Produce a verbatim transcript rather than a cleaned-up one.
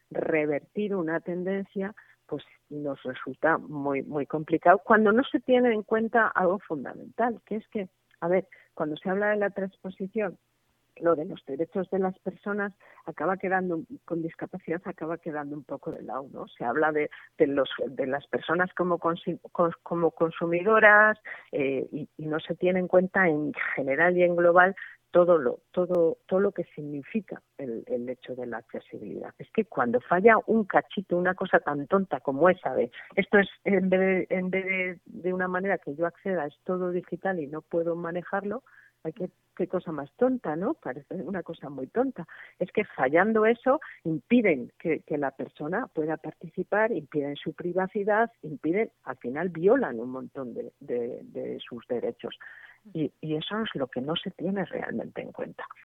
revertir una tendencia, pues nos resulta muy muy complicado cuando no se tiene en cuenta algo fundamental, que es que, a ver, cuando se habla de la transposición, lo de los derechos de las personas acaba quedando, con discapacidad acaba quedando un poco de lado, ¿no? Se habla de, de los de las personas como consi, como consumidoras eh, y, y no se tiene en cuenta en general y en global todo lo todo todo lo que significa el, el hecho de la accesibilidad. Es que cuando falla un cachito, una cosa tan tonta como esa de esto es en vez de, en vez de, de una manera que yo acceda es todo digital y no puedo manejarlo, hay que qué cosa más tonta, ¿no? Parece una cosa muy tonta. Es que fallando eso impiden que, que la persona pueda participar, impiden su privacidad, impiden, al final violan un montón de, de, de sus derechos. Y, y eso es lo que no se tiene realmente en cuenta.